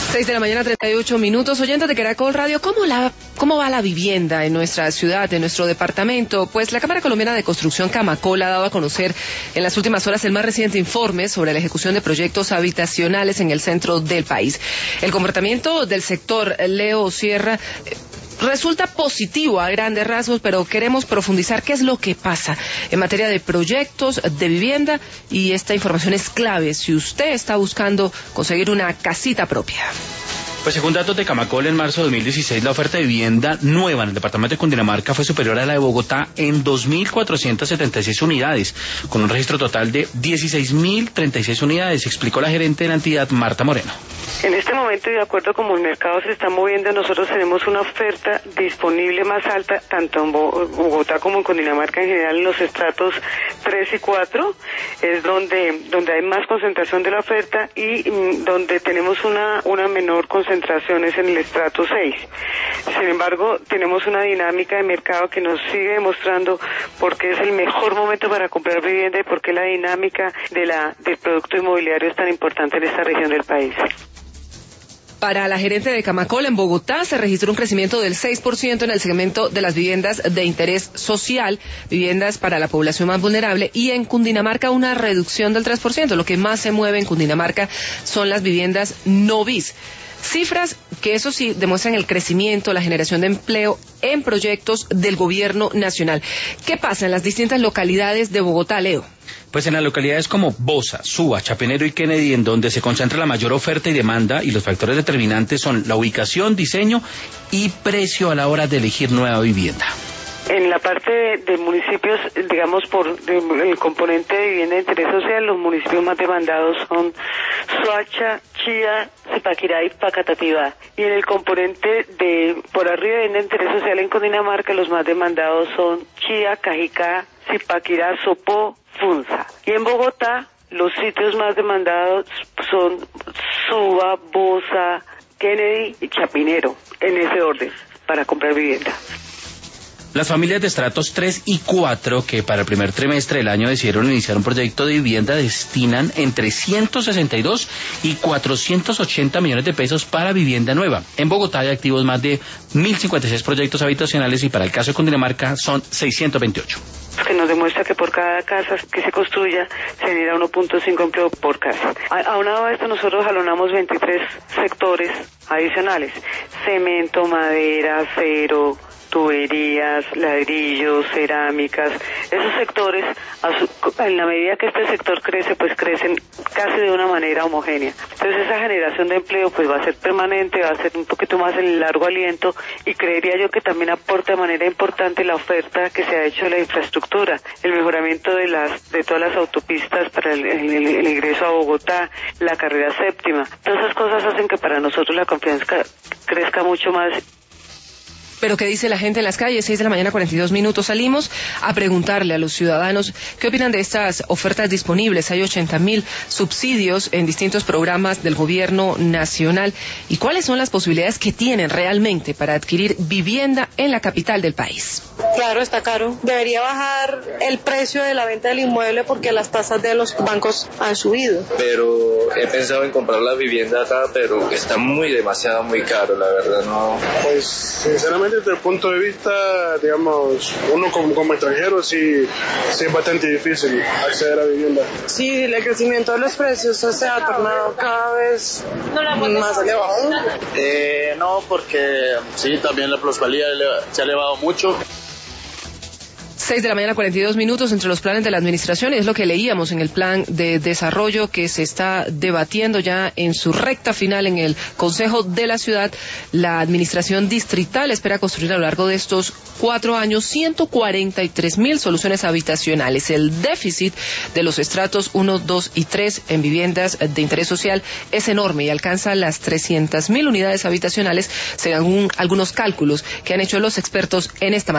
6 de la mañana, 38 minutos. Oyentes de Caracol Radio, ¿cómo va la vivienda en nuestra ciudad, en nuestro departamento? Pues la Cámara Colombiana de Construcción, Camacol, ha dado a conocer en las últimas horas el más reciente informe sobre la ejecución de proyectos habitacionales en el centro del país. El comportamiento del sector, Leo Sierra, resulta positivo a grandes rasgos, pero queremos profundizar qué es lo que pasa en materia de proyectos de vivienda, y esta información es clave si usted está buscando conseguir una casita propia. Pues según datos de Camacol, en marzo de 2016 la oferta de vivienda nueva en el departamento de Cundinamarca fue superior a la de Bogotá en 2.476 unidades, con un registro total de 16.036 unidades, explicó la gerente de la entidad, Marta Moreno. En este momento, y de acuerdo como el mercado se está moviendo, nosotros tenemos una oferta disponible más alta, tanto en Bogotá como en Cundinamarca en general, en los estratos 3 y 4, es donde hay más concentración de la oferta, y donde tenemos una menor concentración es en el estrato 6. Sin embargo, tenemos una dinámica de mercado que nos sigue demostrando por qué es el mejor momento para comprar vivienda y por qué la dinámica del producto inmobiliario es tan importante en esta región del país. Para la gerente de Camacol, en Bogotá se registró un crecimiento del 6% en el segmento de las viviendas de interés social, viviendas para la población más vulnerable, y en Cundinamarca una reducción del 3%. Lo que más se mueve en Cundinamarca son las viviendas no bis. Cifras que eso sí demuestran el crecimiento, la generación de empleo en proyectos del gobierno nacional. ¿Qué pasa en las distintas localidades de Bogotá, Leo? Pues en las localidades como Bosa, Suba, Chapinero y Kennedy, en donde se concentra la mayor oferta y demanda, y los factores determinantes son la ubicación, diseño y precio a la hora de elegir nueva vivienda. En la parte de municipios, digamos, por el componente de vivienda de interés social, los municipios más demandados son Soacha, Chía, Zipaquirá y Facatativá. Y en el componente por arriba de vivienda de interés social en Cundinamarca, los más demandados son Chía, Cajicá, Zipaquirá, Sopó, Funza. Y en Bogotá, los sitios más demandados son Suba, Bosa, Kennedy y Chapinero, en ese orden, para comprar vivienda. Las familias de estratos 3 y 4 que para el primer trimestre del año decidieron iniciar un proyecto de vivienda destinan entre 162 y 480 millones de pesos para vivienda nueva. En Bogotá hay activos más de 1.056 proyectos habitacionales, y para el caso de Cundinamarca son 628. Que nos demuestra que por cada casa que se construya se genera 1.5 empleo por casa. Aunado a esto, nosotros jalonamos 23 sectores adicionales: cemento, madera, acero, tuberías, ladrillos, cerámicas. Esos sectores, en la medida que este sector crece, pues crecen casi de una manera homogénea. Entonces esa generación de empleo pues va a ser permanente, va a ser un poquito más en largo aliento, y creería yo que también aporta de manera importante la oferta que se ha hecho de la infraestructura, el mejoramiento de todas las autopistas para el ingreso a Bogotá, la carrera séptima. Todas esas cosas hacen que para nosotros la confianza crezca mucho más. Pero ¿qué dice la gente en las calles? 6 de la mañana, 42 minutos. Salimos a preguntarle a los ciudadanos qué opinan de estas ofertas disponibles. Hay 80.000 subsidios en distintos programas del gobierno nacional. ¿Y cuáles son las posibilidades que tienen realmente para adquirir vivienda en la capital del país? Claro, está caro. Debería bajar el precio de la venta del inmueble porque las tasas de los bancos han subido. Pero he pensado en comprar la vivienda acá, pero está muy caro, la verdad, no. Pues sinceramente, desde el punto de vista, digamos, uno como extranjero sí es bastante difícil acceder a vivienda. Sí, el crecimiento de los precios se ha tornado cada vez más elevado. No, porque sí, también la plusvalía se ha elevado mucho. 6 de la mañana, 42 minutos. Entre los planes de la administración, y es lo que leíamos en el plan de desarrollo que se está debatiendo ya en su recta final en el Consejo de la Ciudad, la administración distrital espera construir a lo largo de estos 4 años 143.000 soluciones habitacionales. El déficit de los estratos 1, 2 y 3 en viviendas de interés social es enorme y alcanza las 300.000 unidades habitacionales, según algunos cálculos que han hecho los expertos en esta materia.